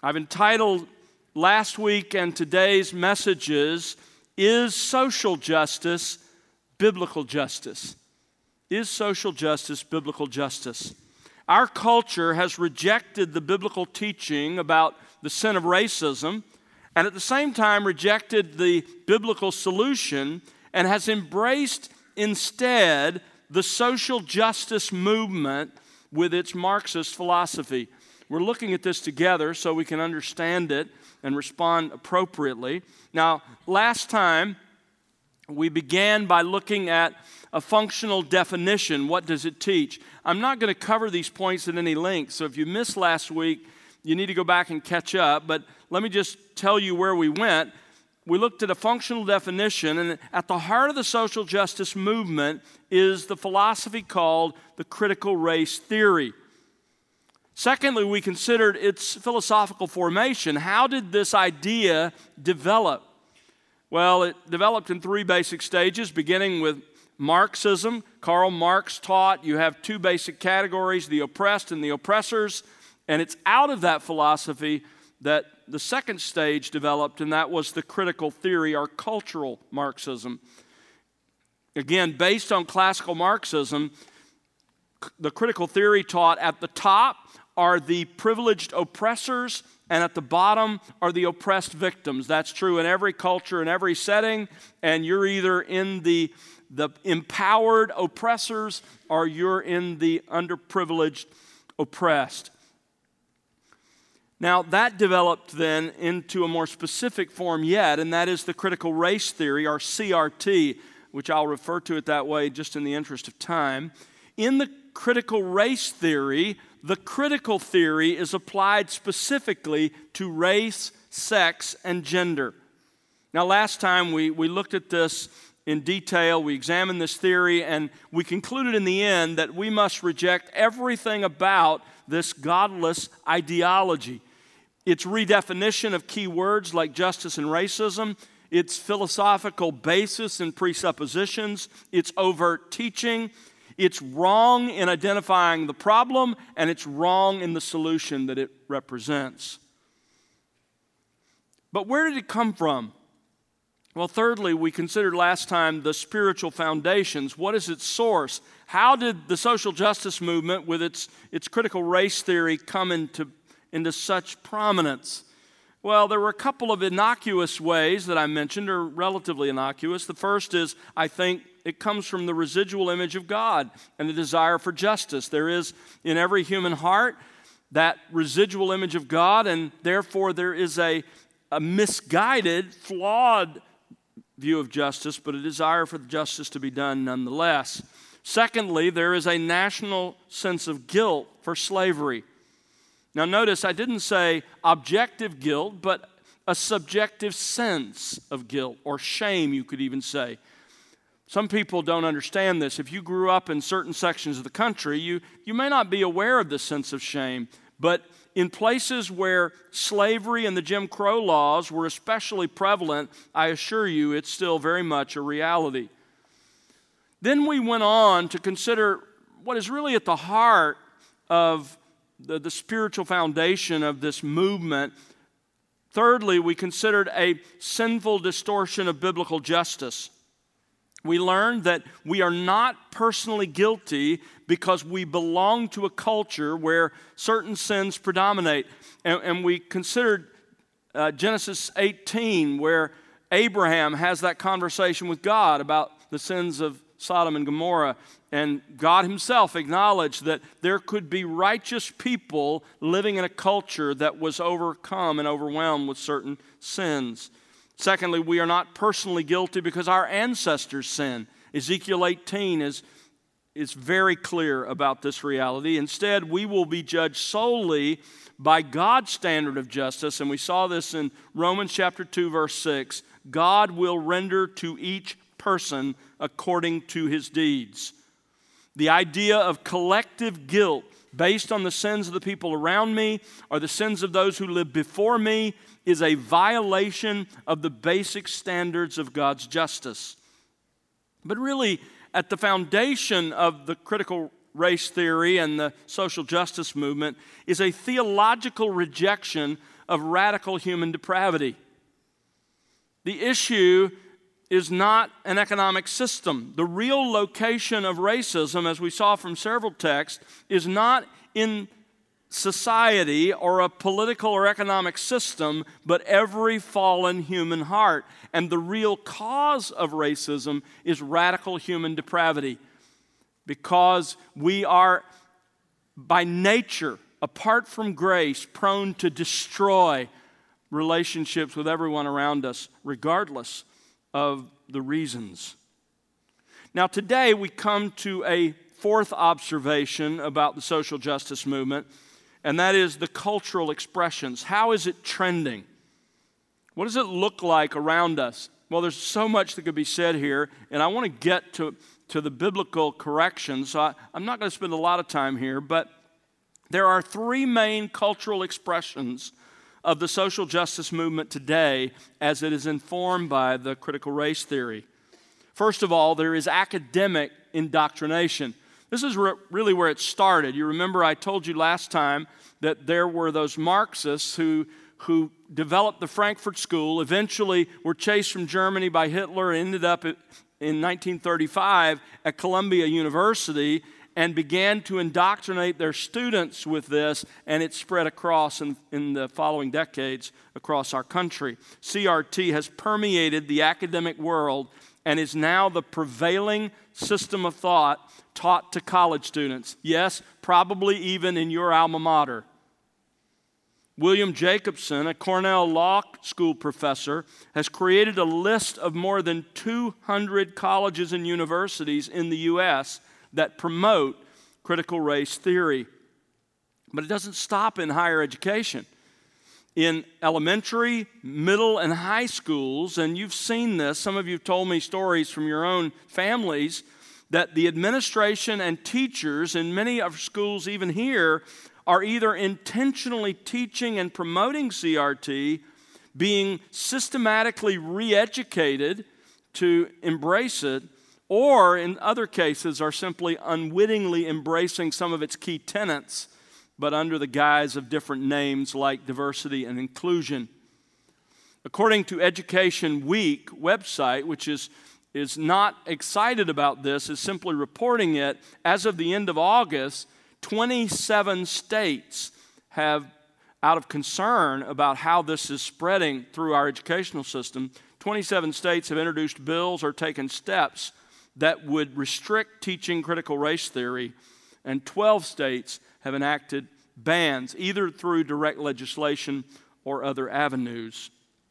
I've entitled last week and today's messages, Is Social Justice Biblical Justice? Is social justice biblical justice? Our culture has rejected the biblical teaching about the sin of racism and at the same time rejected the biblical solution and has embraced instead the social justice movement with its Marxist philosophy. We're looking at this together so we can understand it and respond appropriately. Now, last time we began by looking at a functional definition. What does it teach? I'm not going to cover these points at any length, so if you missed last week, you need to go back and catch up, but let me just tell you where we went. We looked at a functional definition, and at the heart of the social justice movement is the philosophy called the critical race theory. Secondly, we considered its philosophical formation. How did this idea develop? Well, it developed in three basic stages, beginning with Marxism. Karl Marx taught you have two basic categories, the oppressed and the oppressors, and it's out of that philosophy that the second stage developed, and that was the critical theory or cultural Marxism. Again, based on classical Marxism, the critical theory taught at the top are the privileged oppressors, and at the bottom are the oppressed victims. That's true in every culture, in every setting, and you're either in the empowered oppressors or you're in the underprivileged oppressed. Now, that developed then into a more specific form yet, and that is the critical race theory, or CRT, which I'll refer to it that way just in the interest of time. In the critical race theory, the critical theory is applied specifically to race, sex, and gender. Now, last time we looked at this in detail, we examined this theory, and we concluded in the end that we must reject everything about this godless ideology. Its redefinition of key words like justice and racism, its philosophical basis and presuppositions, its overt teaching. It's wrong in identifying the problem, and it's wrong in the solution that it represents. But where did it come from? Well, thirdly, we considered last time the spiritual foundations. What is its source? How did the social justice movement with its critical race theory come into such prominence? Well, there were a couple of innocuous ways that I mentioned, or relatively innocuous. The first is, I think, it comes from the residual image of God and the desire for justice. There is in every human heart that residual image of God, and therefore there is a misguided, flawed view of justice, but a desire for justice to be done nonetheless. Secondly, there is a national sense of guilt for slavery. Now notice, I didn't say objective guilt, but a subjective sense of guilt, or shame, you could even say. Some people don't understand this. If you grew up in certain sections of the country, you may not be aware of this sense of shame, but in places where slavery and the Jim Crow laws were especially prevalent, I assure you it's still very much a reality. Then we went on to consider what is really at the heart of the spiritual foundation of this movement. Thirdly, we considered a sinful distortion of biblical justice. We learned that we are not personally guilty because we belong to a culture where certain sins predominate. And we considered Genesis 18, where Abraham has that conversation with God about the sins of Sodom and Gomorrah. And God himself acknowledged that there could be righteous people living in a culture that was overcome and overwhelmed with certain sins. Secondly, we are not personally guilty because our ancestors sinned. Ezekiel 18 is very clear about this reality. Instead, we will be judged solely by God's standard of justice, and we saw this in Romans chapter 2, verse 6. God will render to each person according to his deeds. The idea of collective guilt based on the sins of the people around me or the sins of those who live before me is a violation of the basic standards of God's justice. But really, at the foundation of the critical race theory and the social justice movement is a theological rejection of radical human depravity. The issue is not an economic system. The real location of racism, as we saw from several texts, is not in society or a political or economic system, but every fallen human heart. And the real cause of racism is radical human depravity, because we are by nature, apart from grace, prone to destroy relationships with everyone around us, regardless of the reasons. Now, today we come to a fourth observation about the social justice movement, and that is the cultural expressions. How is it trending? What does it look like around us? Well, there's so much that could be said here, and I want to get to the biblical corrections, so I'm not going to spend a lot of time here, but there are three main cultural expressions of the social justice movement today as it is informed by the critical race theory. First of all, there is academic indoctrination. This is really where it started. You remember I told you last time that there were those Marxists who developed the Frankfurt School, eventually were chased from Germany by Hitler, and ended up in 1935 at Columbia University, and began to indoctrinate their students with this, and it spread across in the following decades across our country. CRT has permeated the academic world and is now the prevailing system of thought taught to college students. Yes, probably even in your alma mater. William Jacobson, a Cornell Law School professor, has created a list of more than 200 colleges and universities in the U.S. that promote critical race theory. But it doesn't stop in higher education. In elementary, middle, and high schools, and you've seen this, some of you have told me stories from your own families, that the administration and teachers in many of schools, even here, are either intentionally teaching and promoting CRT, being systematically re-educated to embrace it, or in other cases are simply unwittingly embracing some of its key tenets, but under the guise of different names like diversity and inclusion. According to Education Week website, which is not excited about this, is simply reporting it, as of the end of August, 27 states have, out of concern about how this is spreading through our educational system, 27 states have introduced bills or taken steps that would restrict teaching critical race theory, and 12 states have enacted bans, either through direct legislation or other avenues.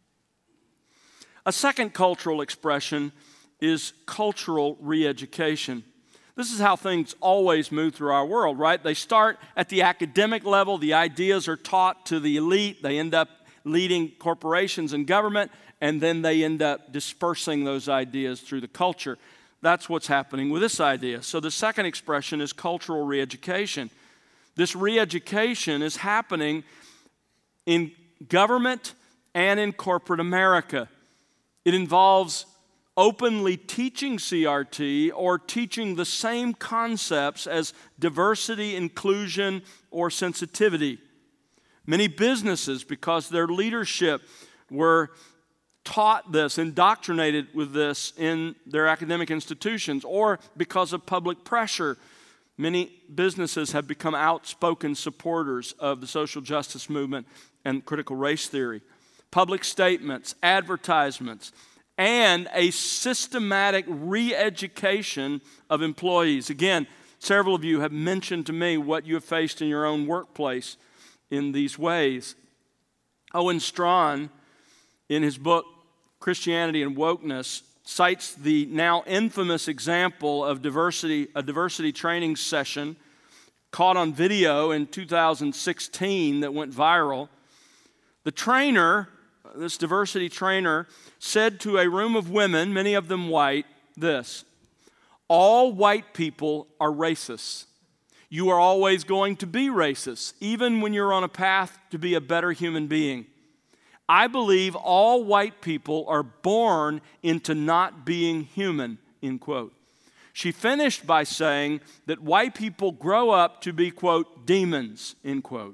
A second cultural expression is cultural re-education. This is how things always move through our world, right? They start at the academic level. The ideas are taught to the elite. They end up leading corporations and government, and then they end up dispersing those ideas through the culture. That's what's happening with this idea. So the second expression is cultural re-education. This re-education is happening in government and in corporate America. It involves openly teaching CRT or teaching the same concepts as diversity, inclusion, or sensitivity. Many businesses, because their leadership were taught this, indoctrinated with this in their academic institutions, or because of public pressure, many businesses have become outspoken supporters of the social justice movement and critical race theory. Public statements, advertisements, and a systematic re-education of employees. Again, several of you have mentioned to me what you have faced in your own workplace in these ways. Owen Strachan, in his book, Christianity and Wokeness, cites the now infamous example of a diversity training session caught on video in 2016 that went viral. The trainer, this diversity trainer, said to a room of women, many of them white, this: all white people are racists. You are always going to be racist, even when you're on a path to be a better human being. I believe all white people are born into not being human, end quote. She finished by saying that white people grow up to be, quote, demons, end quote.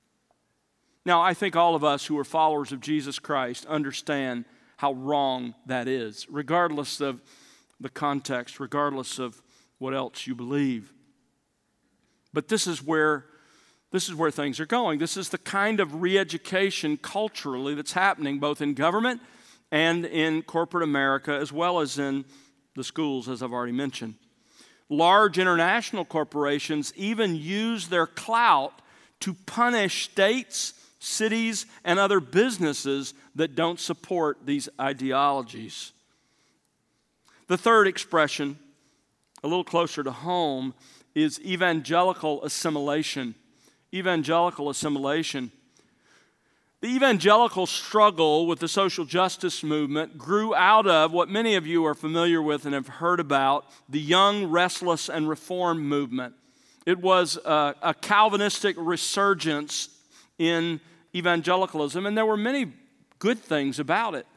Now, I think all of us who are followers of Jesus Christ understand how wrong that is, regardless of the context, regardless of what else you believe. But this is where things are going. This is the kind of re-education culturally that's happening both in government and in corporate America, as well as in the schools, as I've already mentioned. Large international corporations even use their clout to punish states, cities, and other businesses that don't support these ideologies. The third expression, a little closer to home, is evangelical assimilation. Evangelical assimilation. The evangelical struggle with the social justice movement grew out of what many of you are familiar with and have heard about, the Young, Restless, and Reformed movement. It was a Calvinistic resurgence in evangelicalism, and there were many good things about it.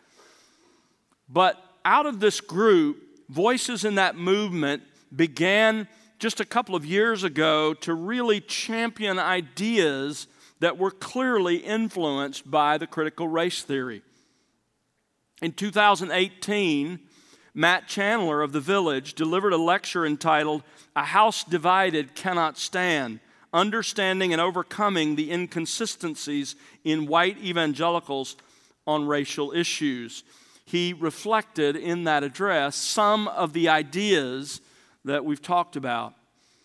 But out of this group, voices in that movement began just a couple of years ago to really champion ideas that were clearly influenced by the critical race theory. In 2018, Matt Chandler of The Village delivered a lecture entitled, "A House Divided Cannot Stand: Understanding and Overcoming the Inconsistencies in White Evangelicals on Racial Issues." He reflected in that address some of the ideas that we've talked about.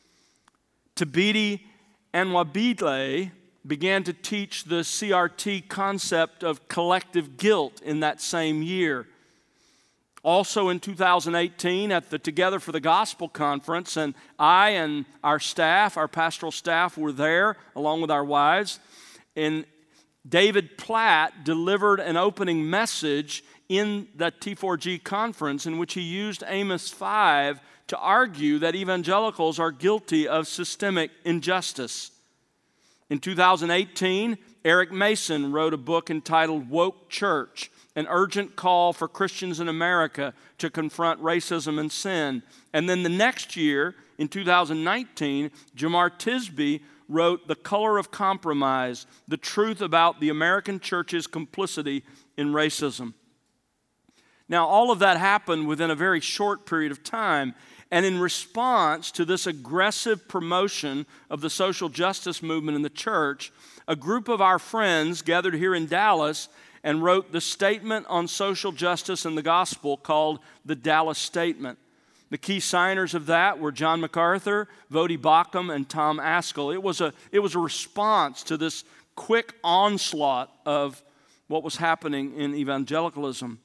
Thabiti Anyabwile began to teach the CRT concept of collective guilt in that same year. Also in 2018 at the Together for the Gospel conference, and I and our staff, our pastoral staff, were there along with our wives, and David Platt delivered an opening message in that T4G conference in which he used Amos 5 to argue that evangelicals are guilty of systemic injustice. In 2018, Eric Mason wrote a book entitled Woke Church, an urgent call for Christians in America to confront racism and sin. And then the next year, in 2019, Jemar Tisby wrote The Color of Compromise, the truth about the American church's complicity in racism. Now, all of that happened within a very short period of time. And in response to this aggressive promotion of the social justice movement in the church, a group of our friends gathered here in Dallas and wrote the Statement on Social Justice and the Gospel called the Dallas Statement. The key signers of that were John MacArthur, Voddie Baucham, and Tom Ascol. It was a response to this quick onslaught of what was happening in evangelicalism.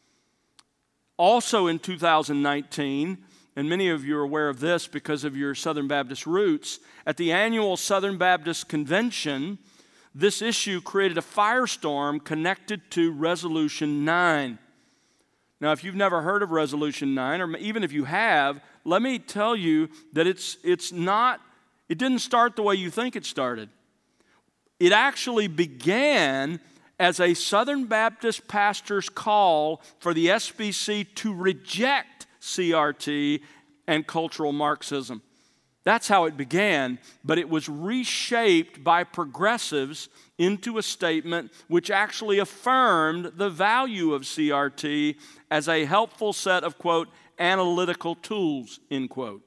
Also in 2019, and many of you are aware of this because of your Southern Baptist roots, at the annual Southern Baptist Convention, this issue created a firestorm connected to Resolution 9. Now, if you've never heard of Resolution 9, or even if you have, let me tell you that it didn't start the way you think it started. It actually began as a Southern Baptist pastor's call for the SBC to reject CRT and cultural Marxism. That's how it began, but it was reshaped by progressives into a statement which actually affirmed the value of CRT as a helpful set of, quote, analytical tools, end quote.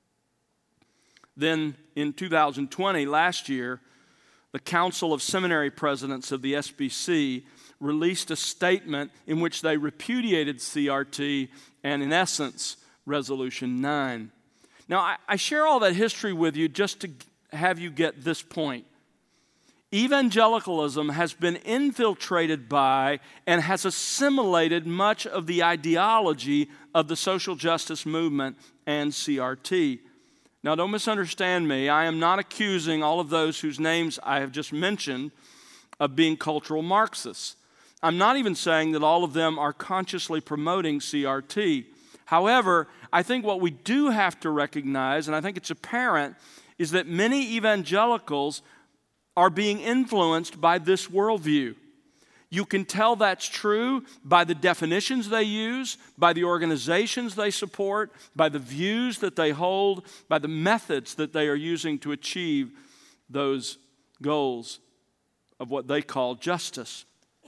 Then in 2020, last year, the Council of Seminary Presidents of the SBC released a statement in which they repudiated CRT and, in essence, Resolution 9. Now, I share all that history with you just to have you get this point. Evangelicalism has been infiltrated by and has assimilated much of the ideology of the social justice movement and CRT. Now, don't misunderstand me. I am not accusing all of those whose names I have just mentioned of being cultural Marxists. I'm not even saying that all of them are consciously promoting CRT. However, I think what we do have to recognize, and I think it's apparent, is that many evangelicals are being influenced by this worldview. You can tell that's true by the definitions they use, by the organizations they support, by the views that they hold, by the methods that they are using to achieve those goals of what they call justice.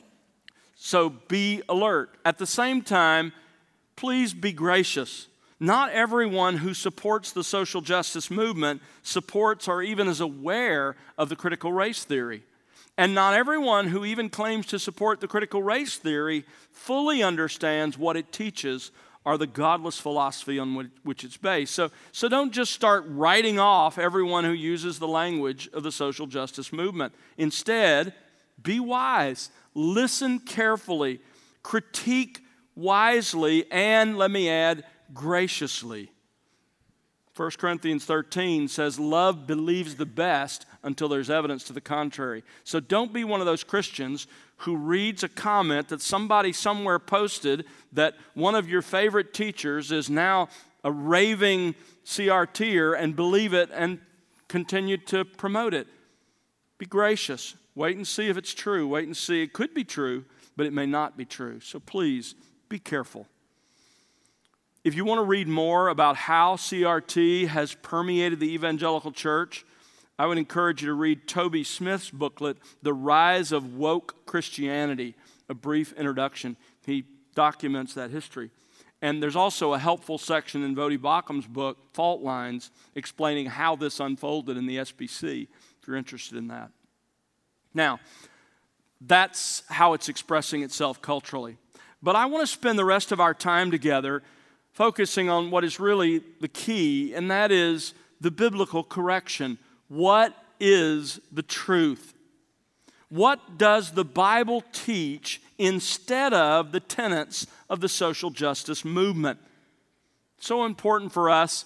So be alert. At the same time, please be gracious. Not everyone who supports the social justice movement supports or even is aware of the critical race theory. And not everyone who even claims to support the critical race theory fully understands what it teaches or the godless philosophy on which it's based. So don't just start writing off everyone who uses the language of the social justice movement. Instead, be wise. Listen carefully. Critique wisely, and let me add, graciously. 1 Corinthians 13 says, love believes the best until there's evidence to the contrary. So don't be one of those Christians who reads a comment that somebody somewhere posted that one of your favorite teachers is now a raving CRTer and believe it and continue to promote it. Be gracious. Wait and see if it's true. Wait and see. It could be true, but it may not be true. So please, be careful. If you want to read more about how CRT has permeated the evangelical church, I would encourage you to read Toby Smith's booklet, The Rise of Woke Christianity, a brief introduction. He documents that history. And there's also a helpful section in Voddie Baucham's book, Fault Lines, explaining how this unfolded in the SBC, if you're interested in that. Now, that's how it's expressing itself culturally. But I want to spend the rest of our time together focusing on what is really the key, and that is the biblical correction. What is the truth? What does the Bible teach instead of the tenets of the social justice movement? It's so important for us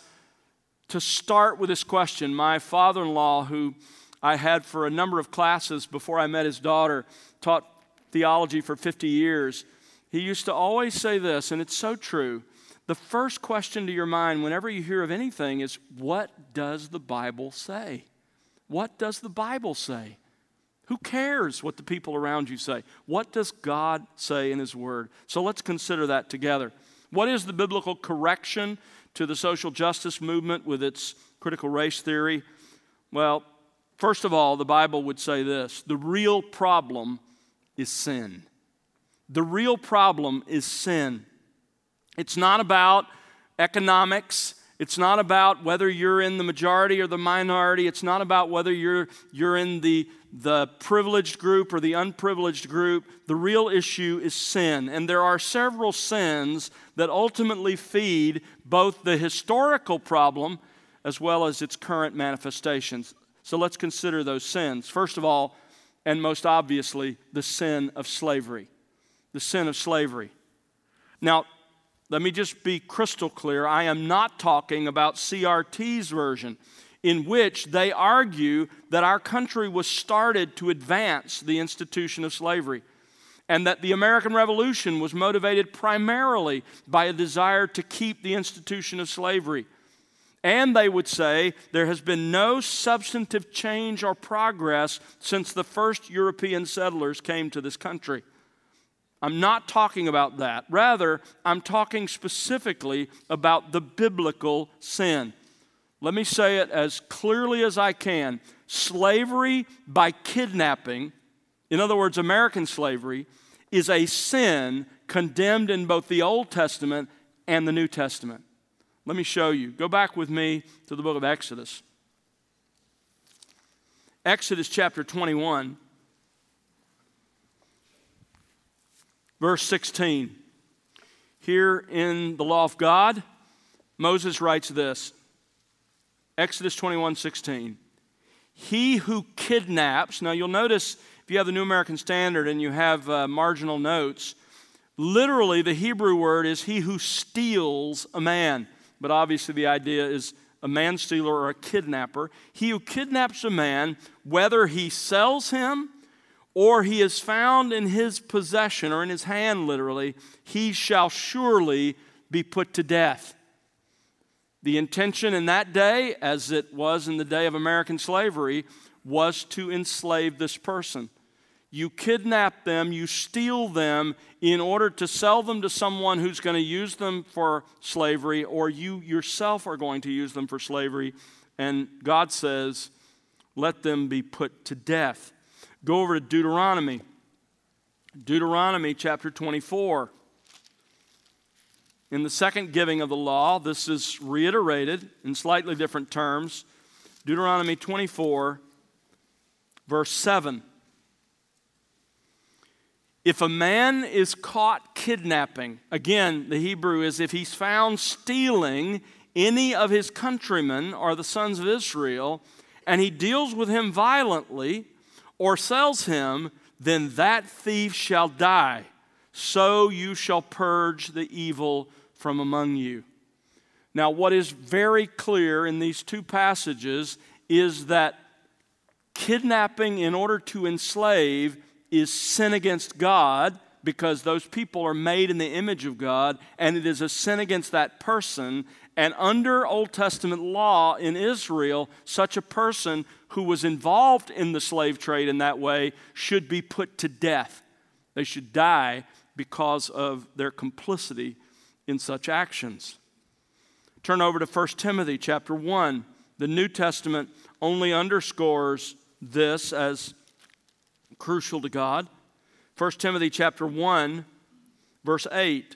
to start with this question. My father-in-law, who I had for a number of classes before I met his daughter, taught theology for 50 years. He used to always say this, and it's so true. The first question to your mind whenever you hear of anything is, what does the Bible say? What does the Bible say? Who cares what the people around you say? What does God say in His Word? So let's consider that together. What is the biblical correction to the social justice movement with its critical race theory? Well, first of all, the Bible would say this: the real problem is sin. The real problem is sin. It's not about economics. It's not about whether you're in the majority or the minority. It's not about whether you're in the privileged group or the unprivileged group. The real issue is sin. And there are several sins that ultimately feed both the historical problem as well as its current manifestations. So let's consider those sins. First of all, and most obviously, the sin of slavery. The sin of slavery. Now, let me just be crystal clear. I am not talking about CRT's version, in which they argue that our country was started to advance the institution of slavery, and that the American Revolution was motivated primarily by a desire to keep the institution of slavery. And they would say there has been no substantive change or progress since the first European settlers came to this country. I'm not talking about that. Rather, I'm talking specifically about the biblical sin. Let me say it as clearly as I can. Slavery by kidnapping, in other words, American slavery, is a sin condemned in both the Old Testament and the New Testament. Let me show you. Go back with me to the book of Exodus. Exodus chapter 21. Verse 16, here in the law of God, Moses writes this, Exodus 21:16. He who kidnaps, now you'll notice if you have the New American Standard and you have marginal notes, literally the Hebrew word is he who steals a man. But obviously the idea is a man-stealer or a kidnapper. He who kidnaps a man, whether he sells him or he is found in his possession, or in his hand literally, he shall surely be put to death. The intention in that day, as it was in the day of American slavery, was to enslave this person. You kidnap them, you steal them in order to sell them to someone who's going to use them for slavery, or you yourself are going to use them for slavery. And God says, let them be put to death. Go over to Deuteronomy. Deuteronomy chapter 24. In the second giving of the law, this is reiterated in slightly different terms. Deuteronomy 24, verse 7. If a man is caught kidnapping, again, the Hebrew is if he's found stealing any of his countrymen or the sons of Israel, and he deals with him violently or sells him, then that thief shall die. So you shall purge the evil from among you. Now, what is very clear in these two passages is that kidnapping in order to enslave is sin against God, because those people are made in the image of God, and it is a sin against that person. And under Old Testament law in Israel, such a person who was involved in the slave trade in that way should be put to death. They should die because of their complicity in such actions. Turn over to 1 Timothy chapter 1. The New Testament only underscores this as crucial to God. 1 Timothy chapter 1, verse 8.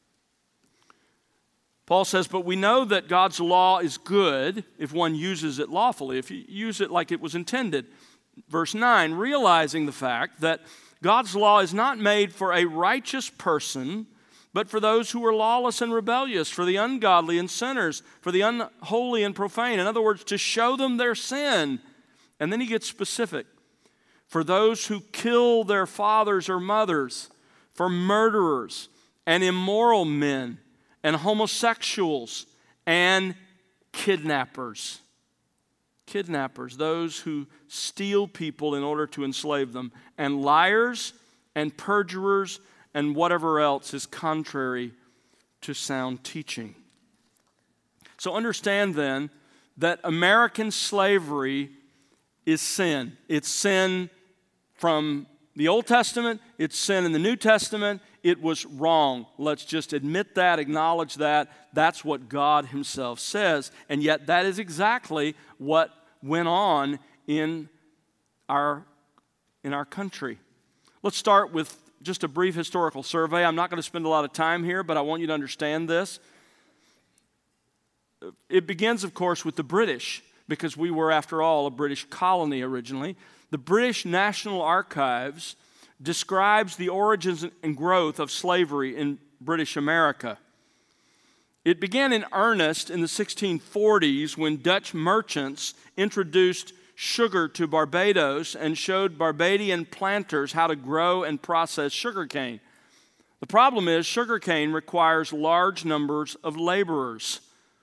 Paul says, but we know that God's law is good if one uses it lawfully, if you use it like it was intended. Verse 9, realizing the fact that God's law is not made for a righteous person, but for those who are lawless and rebellious, for the ungodly and sinners, for the unholy and profane. In other words, to show them their sin. And then he gets specific. For those who kill their fathers or mothers, for murderers and immoral men and homosexuals and kidnappers. Kidnappers, those who steal people in order to enslave them, and liars and perjurers and whatever else is contrary to sound teaching. So understand then that American slavery is sin. It's sin from the Old Testament, it's sin in the New Testament. It was wrong. Let's just admit that, acknowledge that. That's what God himself says. And yet that is exactly what went on in our country. Let's start with just a brief historical survey. I'm not going to spend a lot of time here, but I want you to understand this. It begins, of course, with the British, because we were, after all, a British colony originally. The British National Archives describes the origins and growth of slavery in British America. It began in earnest in the 1640s when Dutch merchants introduced sugar to Barbados and showed Barbadian planters how to grow and process sugarcane. The problem is sugarcane requires large numbers of laborers.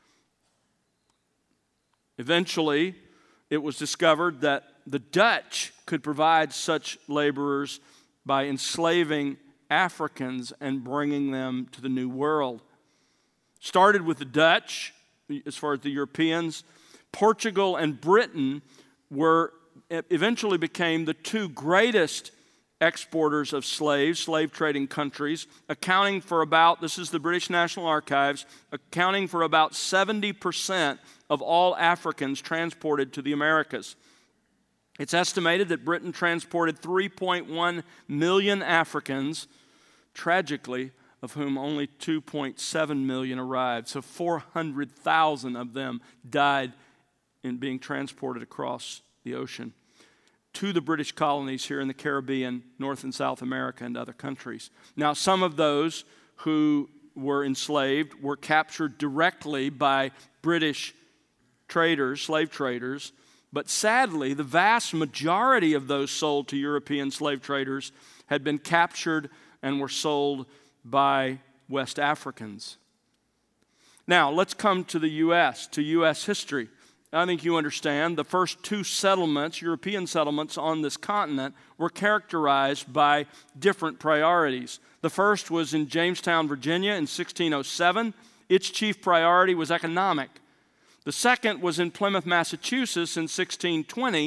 Eventually, it was discovered that the Dutch could provide such laborers by enslaving Africans and bringing them to the New World. Started with the Dutch, as far as the Europeans. Portugal and Britain eventually became the two greatest exporters of slaves, slave trading countries, accounting for about, this is the British National Archives, accounting for about 70% of all Africans transported to the Americas. It's estimated that Britain transported 3.1 million Africans, tragically, of whom only 2.7 million arrived. So 400,000 of them died in being transported across the ocean to the British colonies here in the Caribbean, North and South America, and other countries. Now, some of those who were enslaved were captured directly by British traders, slave traders, but sadly, the vast majority of those sold to European slave traders had been captured and were sold by West Africans. Now, let's come to the U.S., to U.S. history. I think you understand the first two settlements, European settlements on this continent, were characterized by different priorities. The first was in Jamestown, Virginia in 1607. Its chief priority was economic. The second was in Plymouth, Massachusetts in 1620.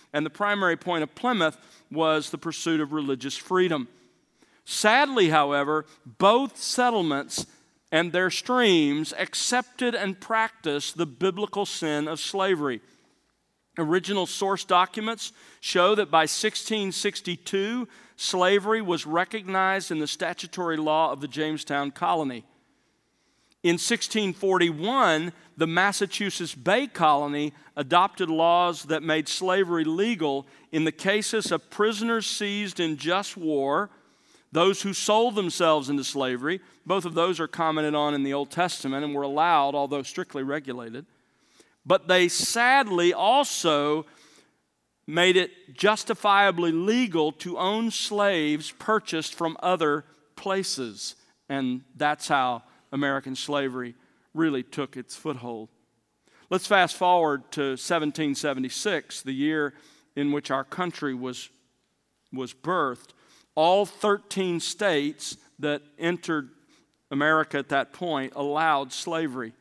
and the primary point of Plymouth was the pursuit of religious freedom. Sadly, however, both settlements and their streams accepted and practiced the biblical sin of slavery. Original source documents show that by 1662, slavery was recognized in the statutory law of the Jamestown colony. In 1641, the Massachusetts Bay Colony adopted laws that made slavery legal in the cases of prisoners seized in just war, those who sold themselves into slavery. Both of those are commented on in the Old Testament and were allowed, although strictly regulated. But they sadly also made it justifiably legal to own slaves purchased from other places. And that's how American slavery really took its foothold. Let's fast forward to 1776, the year in which our country was birthed. All 13 states that entered America at that point allowed slavery.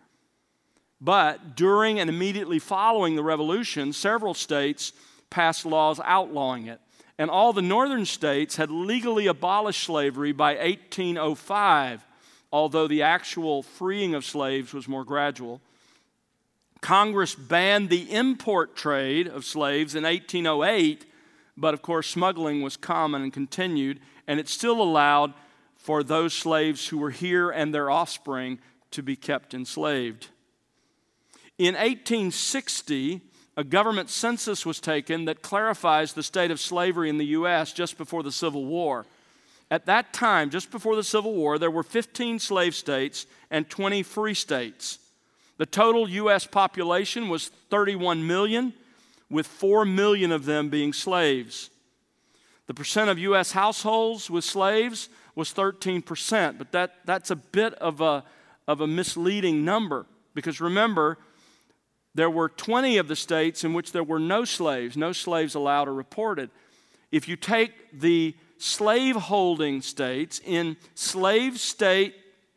But during and immediately following the Revolution, several states passed laws outlawing it. And all the northern states had legally abolished slavery by 1805, although the actual freeing of slaves was more gradual. Congress banned the import trade of slaves in 1808, but of course smuggling was common and continued, and it still allowed for those slaves who were here and their offspring to be kept enslaved. In 1860, a government census was taken that clarifies the state of slavery in the U.S. just before the Civil War. At that time, just before the Civil War, there were 15 slave states and 20 free states. The total U.S. population was 31 million, with 4 million of them being slaves. The percent of U.S. households with slaves was 13%, but that's a bit of a misleading number, because remember, there were 20 of the states in which there were no slaves allowed or reported. If you take the slave-holding states, in slave states,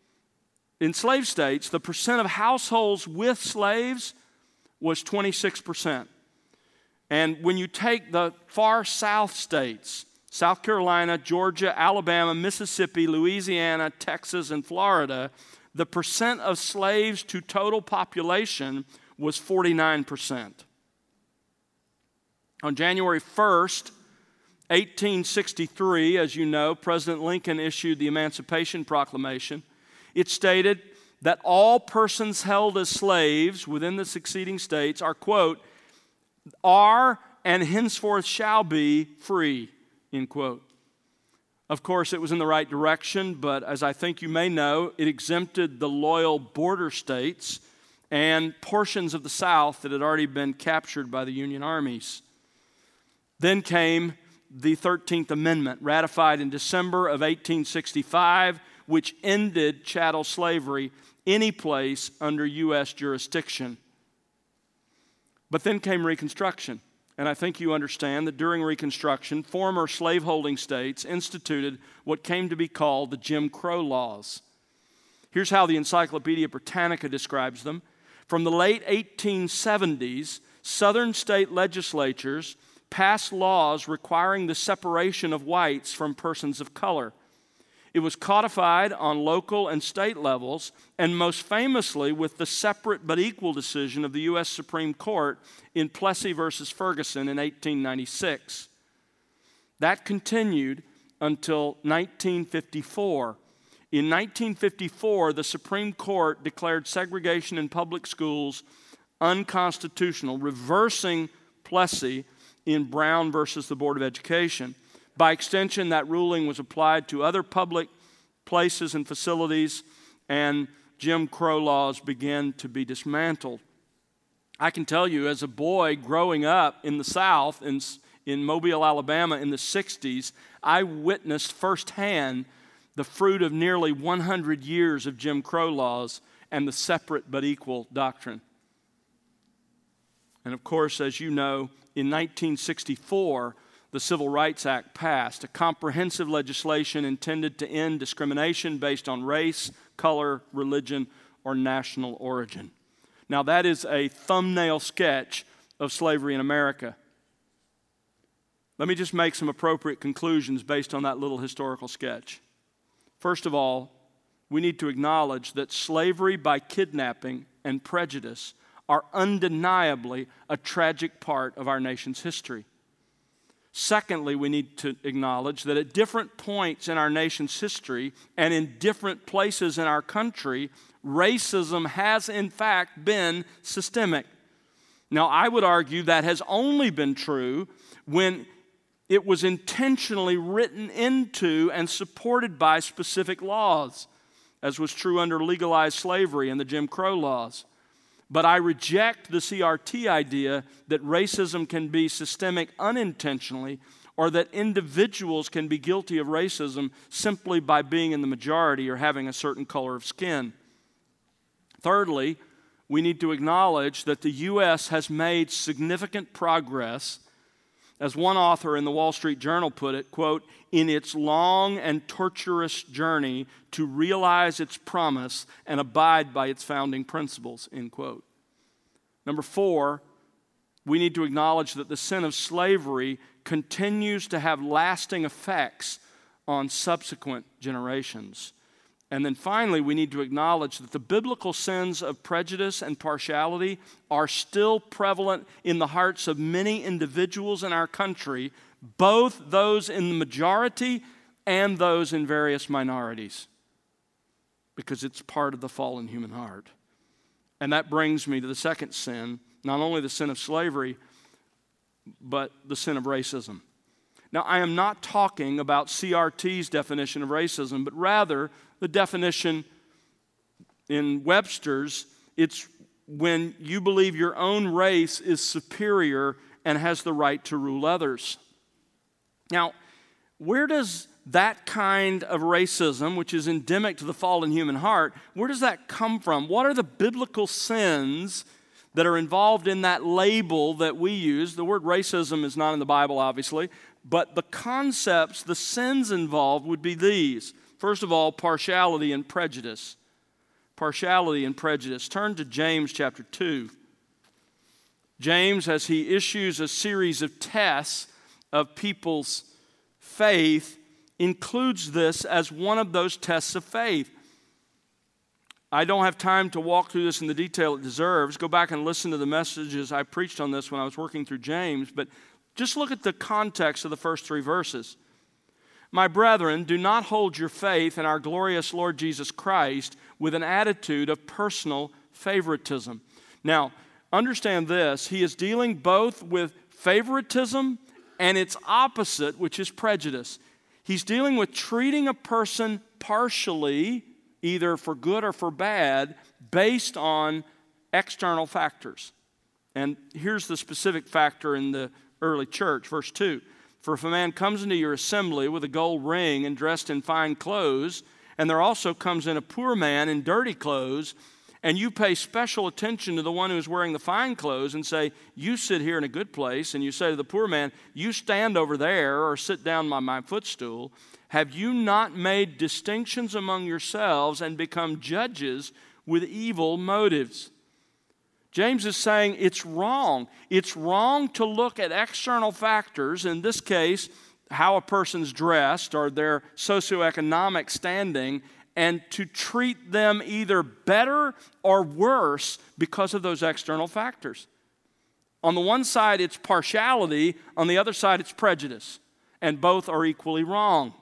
the percent of households with slaves was 26%. And when you take the far south states, South Carolina, Georgia, Alabama, Mississippi, Louisiana, Texas, and Florida, the percent of slaves to total population was 49%. On January 1st, 1863, as you know, President Lincoln issued the Emancipation Proclamation. It stated that all persons held as slaves within the succeeding states are, quote, are and henceforth shall be free, end quote. Of course, it was in the right direction, but as I think you may know, it exempted the loyal border states and portions of the South that had already been captured by the Union armies. Then came the 13th Amendment, ratified in December of 1865, which ended chattel slavery any place under U.S. jurisdiction. But then came Reconstruction, and I think you understand that during Reconstruction, former slaveholding states instituted what came to be called the Jim Crow laws. Here's how the Encyclopedia Britannica describes them. From the late 1870s, Southern state legislatures passed laws requiring the separation of whites from persons of color. It was codified on local and state levels, and most famously with the separate but equal decision of the U.S. Supreme Court in Plessy v. Ferguson in 1896. That continued until 1954. In 1954, the Supreme Court declared segregation in public schools unconstitutional, reversing Plessy in Brown versus the Board of Education. By extension, that ruling was applied to other public places and facilities, and Jim Crow laws began to be dismantled. I can tell you, as a boy growing up in the South, in Mobile, Alabama, in the 60s, I witnessed firsthand the fruit of nearly 100 years of Jim Crow laws and the separate but equal doctrine. And of course, as you know, in 1964, the Civil Rights Act passed, a comprehensive legislation intended to end discrimination based on race, color, religion, or national origin. Now, that is a thumbnail sketch of slavery in America. Let me just make some appropriate conclusions based on that little historical sketch. First of all, we need to acknowledge that slavery by kidnapping and prejudice are undeniably a tragic part of our nation's history. Secondly, we need to acknowledge that at different points in our nation's history and in different places in our country, racism has in fact been systemic. Now, I would argue that has only been true when it was intentionally written into and supported by specific laws, as was true under legalized slavery and the Jim Crow laws. But I reject the CRT idea that racism can be systemic unintentionally, or that individuals can be guilty of racism simply by being in the majority or having a certain color of skin. Thirdly, we need to acknowledge that the U.S. has made significant progress, as one author in the Wall Street Journal put it, quote, in its long and torturous journey to realize its promise and abide by its founding principles, end quote. Number 4, we need to acknowledge that the sin of slavery continues to have lasting effects on subsequent generations. And then finally, we need to acknowledge that the biblical sins of prejudice and partiality are still prevalent in the hearts of many individuals in our country, both those in the majority and those in various minorities, because it's part of the fallen human heart. And that brings me to the second sin, not only the sin of slavery, but the sin of racism. Now, I am not talking about CRT's definition of racism, but rather the definition in Webster's. It's when you believe your own race is superior and has the right to rule others. Now, where does that kind of racism, which is endemic to the fallen human heart, where does that come from? What are the biblical sins that are involved in that label that we use? The word racism is not in the Bible, obviously, but the concepts, the sins involved would be these. First of all, partiality and prejudice. Partiality and prejudice. Turn to James chapter 2. James, as he issues a series of tests of people's faith, includes this as one of those tests of faith. I don't have time to walk through this in the detail it deserves. Go back and listen to the messages I preached on this when I was working through James, but just look at the context of the first 3 verses. My brethren, do not hold your faith in our glorious Lord Jesus Christ with an attitude of personal favoritism. Now, understand this. He is dealing both with favoritism and its opposite, which is prejudice. He's dealing with treating a person partially, either for good or for bad, based on external factors. And here's the specific factor in the early church, verse 2. For if a man comes into your assembly with a gold ring and dressed in fine clothes, and there also comes in a poor man in dirty clothes, and you pay special attention to the one who is wearing the fine clothes and say, you sit here in a good place, and you say to the poor man, you stand over there or sit down by my footstool, have you not made distinctions among yourselves and become judges with evil motives? James is saying it's wrong. It's wrong to look at external factors, in this case, how a person's dressed or their socioeconomic standing, and to treat them either better or worse because of those external factors. On the one side, it's partiality. On the other side, it's prejudice. And both are equally wrong.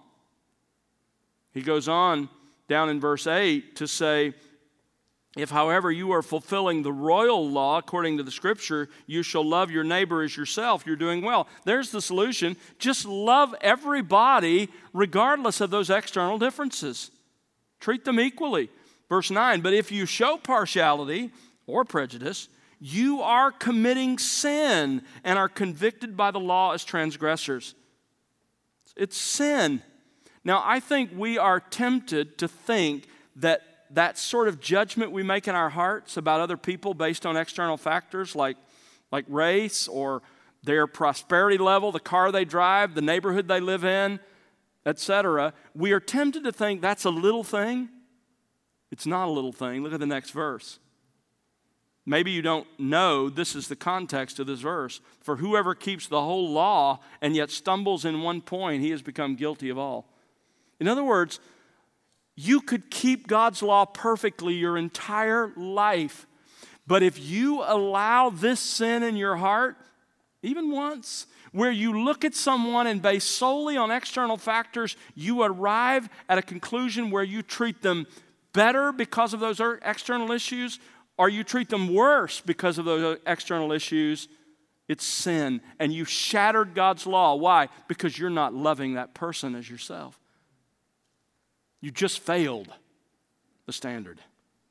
He goes on down in verse 8 to say, if, however, you are fulfilling the royal law according to the Scripture, you shall love your neighbor as yourself, you're doing well. There's the solution. Just love everybody regardless of those external differences. Treat them equally. Verse 9, but if you show partiality or prejudice, you are committing sin and are convicted by the law as transgressors. It's sin. Now, I think we are tempted to think that that sort of judgment we make in our hearts about other people based on external factors like race or their prosperity level, the car they drive, the neighborhood they live in, etc., we are tempted to think that's a little thing. It's not a little thing. Look at the next verse. Maybe you don't know this is the context of this verse. For whoever keeps the whole law and yet stumbles in one point, he has become guilty of all. In other words, you could keep God's law perfectly your entire life. But if you allow this sin in your heart, even once, where you look at someone and based solely on external factors, you arrive at a conclusion where you treat them better because of those external issues, or you treat them worse because of those external issues, it's sin. And you shattered God's law. Why? Because you're not loving that person as yourself. You just failed the standard.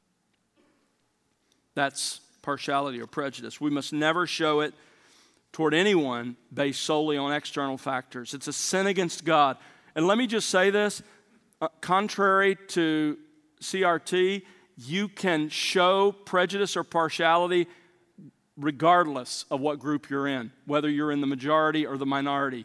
That's partiality or prejudice. We must never show it toward anyone based solely on external factors. It's a sin against God. And let me just say this, contrary to CRT, you can show prejudice or partiality regardless of what group you're in, whether you're in the majority or the minority.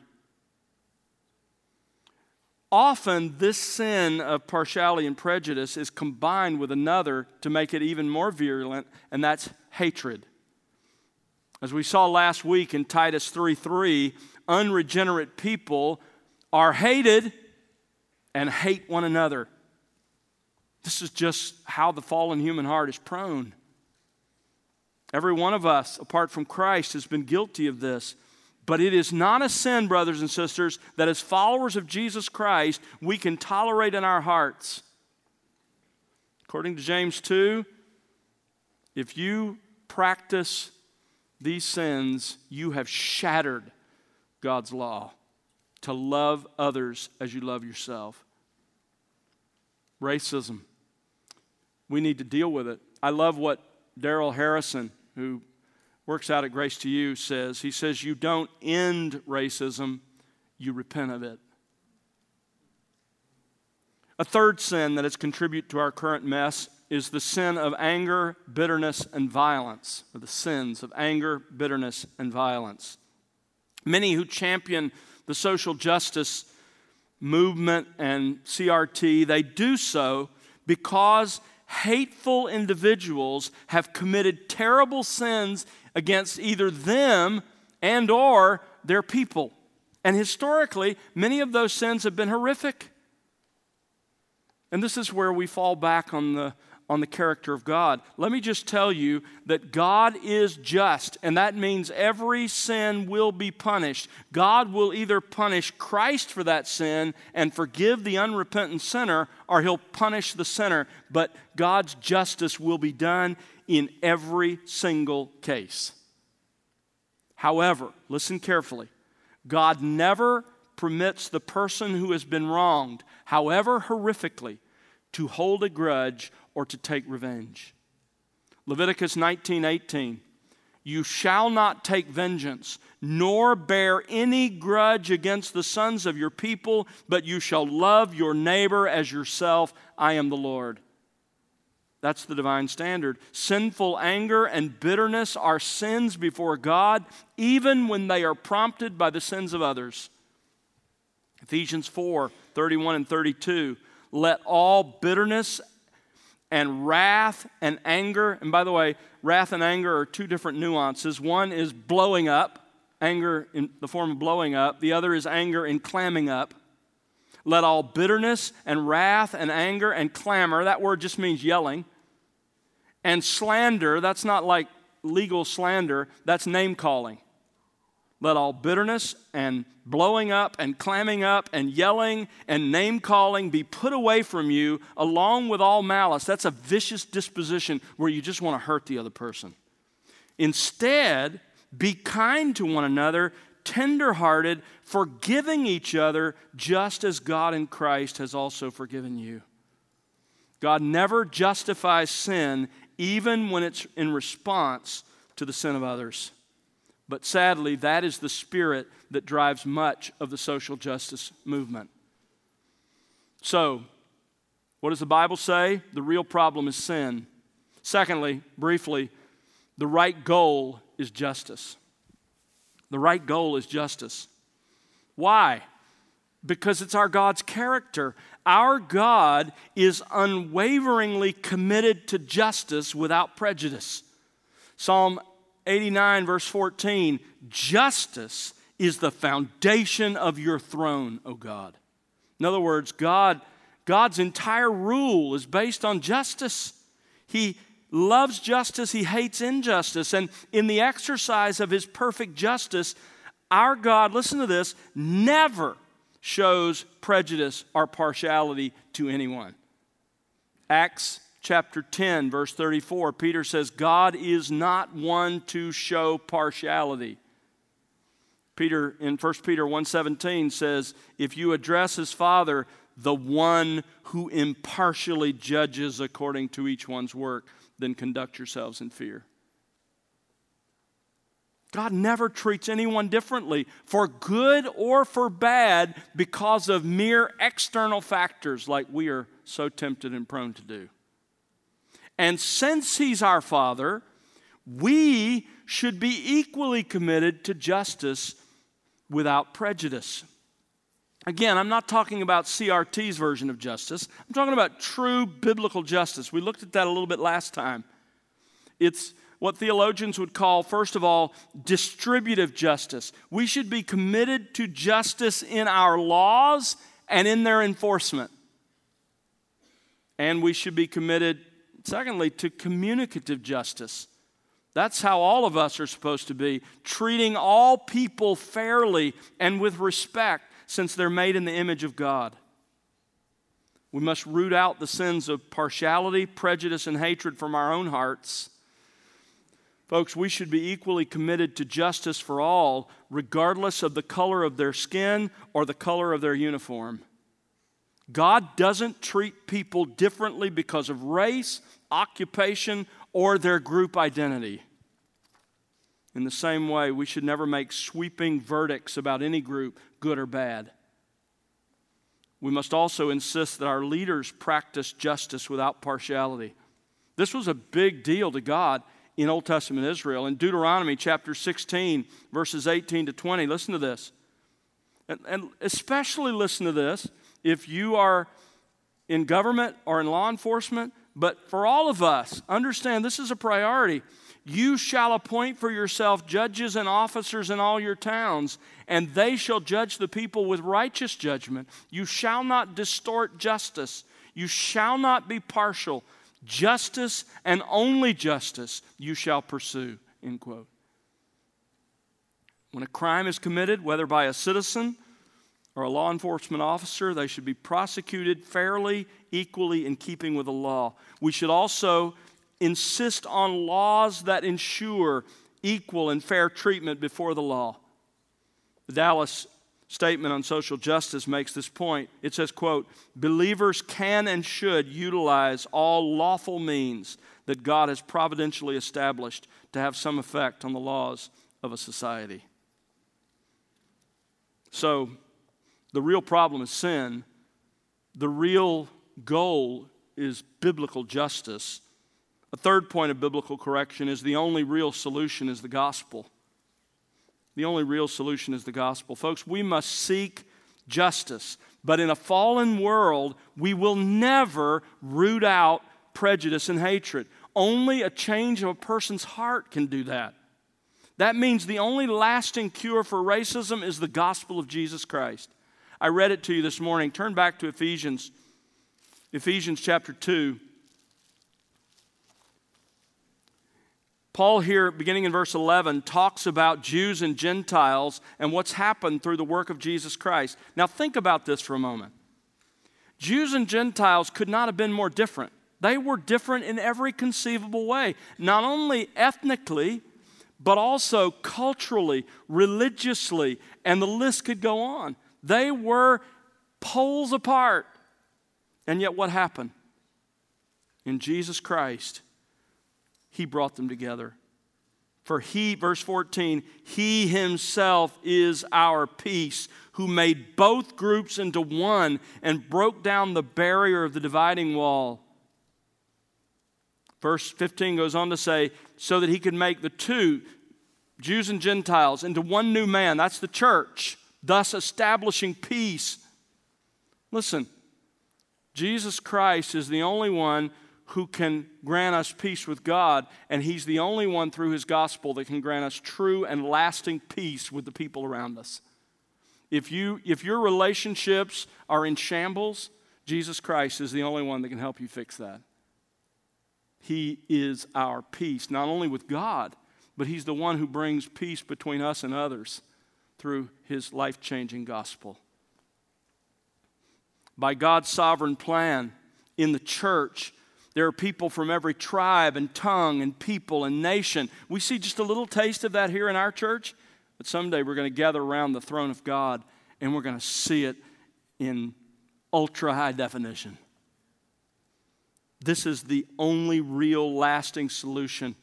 Often, this sin of partiality and prejudice is combined with another to make it even more virulent, and that's hatred. As we saw last week in Titus 3:3, unregenerate people are hated and hate one another. This is just how the fallen human heart is prone. Every one of us, apart from Christ, has been guilty of this. But it is not a sin, brothers and sisters, that as followers of Jesus Christ, we can tolerate in our hearts. According to James 2, if you practice these sins, you have shattered God's law to love others as you love yourself. Racism. We need to deal with it. I love what Darrell Harrison, who works out at Grace to You, says. He says, you don't end racism, you repent of it. A third sin that has contributed to our current mess is the sin of anger, bitterness, and violence, or the sins of anger, bitterness, and violence. Many who champion the social justice movement and CRT, they do so because hateful individuals have committed terrible sins against either them and or their people. And historically, many of those sins have been horrific. And this is where we fall back on the character of God. Let me just tell you that God is just, and that means every sin will be punished. God will either punish Christ for that sin and forgive the unrepentant sinner, or he'll punish the sinner. But God's justice will be done in every single case. However, listen carefully, God never permits the person who has been wronged, however horrifically, to hold a grudge or to take revenge. Leviticus 19:18, you shall not take vengeance, nor bear any grudge against the sons of your people, but you shall love your neighbor as yourself. I am the Lord. That's the divine standard. Sinful anger and bitterness are sins before God, even when they are prompted by the sins of others. Ephesians 4:31 and 32, let all bitterness and wrath and anger, and by the way, wrath and anger are two different nuances. One is blowing up, anger in the form of blowing up. The other is anger in clamming up. Let all bitterness and wrath and anger and clamor, that word just means yelling, and slander, that's not like legal slander, that's name calling. Let all bitterness and blowing up and clamming up and yelling and name calling be put away from you, along with all malice. That's a vicious disposition where you just want to hurt the other person. Instead, be kind to one another, tender-hearted, forgiving each other, just as God in Christ has also forgiven you. God never justifies sin, even when it's in response to the sin of others. But sadly, that is the spirit that drives much of the social justice movement. So, what does the Bible say? The real problem is sin. Secondly, briefly, the right goal is justice. The right goal is justice. Why? Because it's our God's character. Our God is unwaveringly committed to justice without prejudice. Psalm 89, verse 14, justice is the foundation of your throne, O God. In other words, God's entire rule is based on justice. He loves justice, He hates injustice. And in the exercise of His perfect justice, our God, listen to this, never shows prejudice or partiality to anyone. Acts chapter 10, verse 34, Peter says, God is not one to show partiality. Peter, in 1 Peter 1:17 says, if you address as Father, the one who impartially judges according to each one's work, then conduct yourselves in fear. God never treats anyone differently, for good or for bad, because of mere external factors like we are so tempted and prone to do. And since He's our Father, we should be equally committed to justice without prejudice. Again, I'm not talking about CRT's version of justice. I'm talking about true biblical justice. We looked at that a little bit last time. It's what theologians would call, first of all, distributive justice. We should be committed to justice in our laws and in their enforcement. And we should be committed, secondly, to communicative justice. That's how all of us are supposed to be, treating all people fairly and with respect, since they're made in the image of God. We must root out the sins of partiality, prejudice, and hatred from our own hearts. Folks, we should be equally committed to justice for all, regardless of the color of their skin or the color of their uniform. God doesn't treat people differently because of race, occupation, or their group identity. In the same way, we should never make sweeping verdicts about any group, good or bad. We must also insist that our leaders practice justice without partiality. This was a big deal to God in Old Testament Israel. In Deuteronomy chapter 16, verses 18 to 20, listen to this. And especially listen to this if you are in government or in law enforcement. But for all of us, understand this is a priority. You shall appoint for yourself judges and officers in all your towns, and they shall judge the people with righteous judgment. You shall not distort justice. You shall not be partial. Justice and only justice you shall pursue, end quote. When a crime is committed, whether by a citizen or a law enforcement officer, they should be prosecuted fairly, equally, in keeping with the law. We should also insist on laws that ensure equal and fair treatment before the law. The Dallas Statement on Social Justice makes this point. It says, quote, believers can and should utilize all lawful means that God has providentially established to have some effect on the laws of a society. So, the real problem is sin. The real goal is biblical justice. A third point of biblical correction is the only real solution is the gospel. The only real solution is the gospel. Folks, we must seek justice. But in a fallen world, we will never root out prejudice and hatred. Only a change of a person's heart can do that. That means the only lasting cure for racism is the gospel of Jesus Christ. I read it to you this morning. Turn back to Ephesians chapter 2. Paul here, beginning in verse 11, talks about Jews and Gentiles and what's happened through the work of Jesus Christ. Now think about this for a moment. Jews and Gentiles could not have been more different. They were different in every conceivable way, not only ethnically, but also culturally, religiously, and the list could go on. They were poles apart. And yet what happened? In Jesus Christ, He brought them together. For He, verse 14, He Himself is our peace, who made both groups into one and broke down the barrier of the dividing wall. Verse 15 goes on to say, so that He could make the two, Jews and Gentiles, into one new man. That's the church, thus establishing peace. Listen, Jesus Christ is the only one who can grant us peace with God, and He's the only one through His gospel that can grant us true and lasting peace with the people around us. If your relationships are in shambles, Jesus Christ is the only one that can help you fix that. He is our peace, not only with God, but He's the one who brings peace between us and others through His life-changing gospel. By God's sovereign plan in the church, there are people from every tribe and tongue and people and nation. We see just a little taste of that here in our church, but someday we're going to gather around the throne of God and we're going to see it in ultra-high definition. This is the only real lasting solution.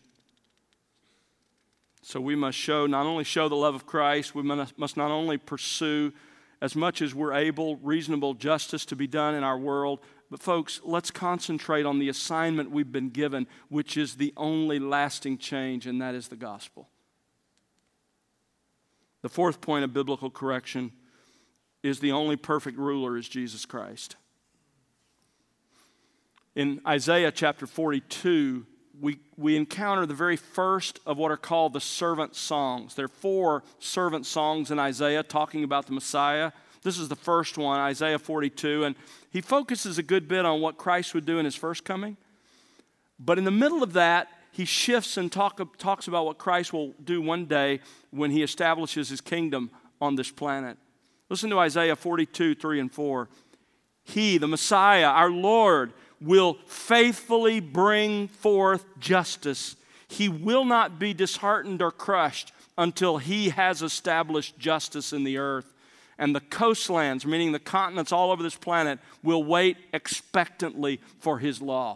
So we must not only show the love of Christ, we must not only pursue as much as we're able reasonable justice to be done in our world, but folks, let's concentrate on the assignment we've been given, which is the only lasting change, and that is the gospel. The fourth point of biblical correction is the only perfect ruler is Jesus Christ. In Isaiah chapter 42, we encounter the very first of what are called the servant songs. There are 4 servant songs in Isaiah talking about the Messiah. This is the first one, Isaiah 42, and he focuses a good bit on what Christ would do in His first coming. But in the middle of that, he shifts and talks about what Christ will do one day when He establishes His kingdom on this planet. Listen to Isaiah 42, 3 and 4. He, the Messiah, our Lord, will faithfully bring forth justice. He will not be disheartened or crushed until He has established justice in the earth. And the coastlands, meaning the continents all over this planet, will wait expectantly for His law.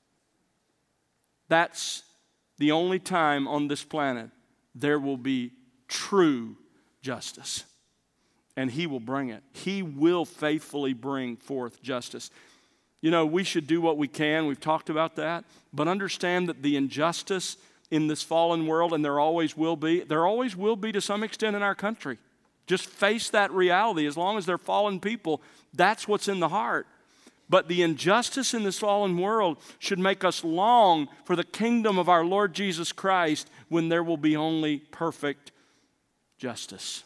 That's the only time on this planet there will be true justice. And He will bring it. He will faithfully bring forth justice. You know, we should do what we can. We've talked about that. But understand that the injustice in this fallen world, and there always will be to some extent in our country. Just face that reality. As long as they're fallen people, that's what's in the heart. But the injustice in this fallen world should make us long for the kingdom of our Lord Jesus Christ when there will be only perfect justice.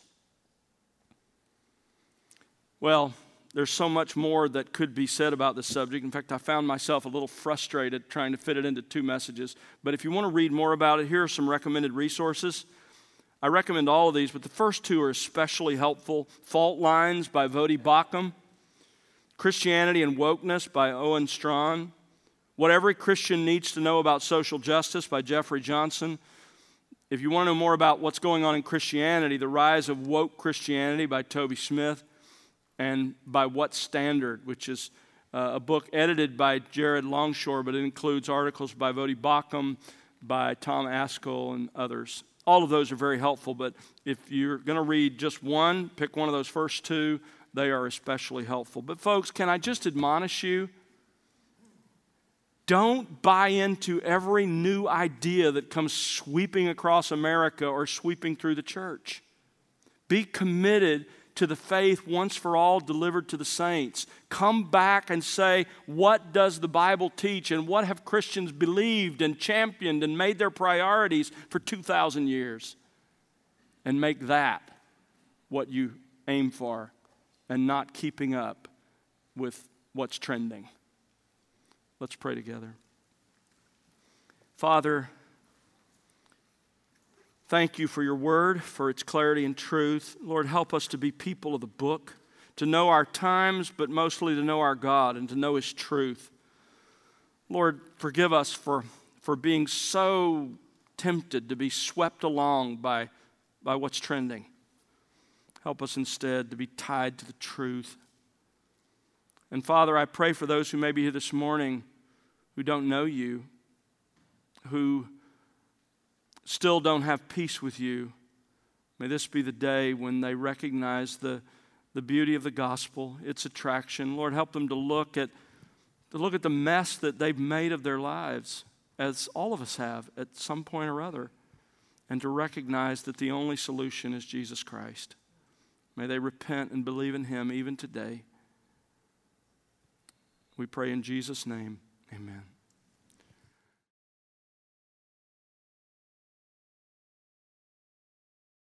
Well, there's so much more that could be said about this subject. In fact, I found myself a little frustrated trying to fit it into 2 messages. But if you want to read more about it, here are some recommended resources. I recommend all of these, but the first 2 are especially helpful. Fault Lines by Vodi Bakum. Christianity and Wokeness by Owen Strachan. What Every Christian Needs to Know About Social Justice by Jeffrey Johnson. If you want to know more about what's going on in Christianity, The Rise of Woke Christianity by Toby Smith. And By What Standard, which is a book edited by Jared Longshore, but it includes articles by Vodi Bakum, by Tom Askell, and others. All of those are very helpful, but if you're going to read just one, pick one of those first 2. They are especially helpful. But folks, can I just admonish you? Don't buy into every new idea that comes sweeping across America or sweeping through the church. Be committed to the faith once for all delivered to the saints. Come back and say, what does the Bible teach and what have Christians believed and championed and made their priorities for 2,000 years? And make that what you aim for and not keeping up with what's trending. Let's pray together. Father, thank you for your word, for its clarity and truth. Lord, help us to be people of the book, to know our times, but mostly to know our God and to know His truth. Lord, forgive us for being so tempted to be swept along by what's trending. Help us instead to be tied to the truth. And Father, I pray for those who may be here this morning who don't know you, who still don't have peace with you. May this be the day when they recognize the beauty of the gospel, its attraction. Lord, help them to look at the mess that they've made of their lives, as all of us have at some point or other, and to recognize that the only solution is Jesus Christ. May they repent and believe in Him even today. We pray in Jesus' name, amen.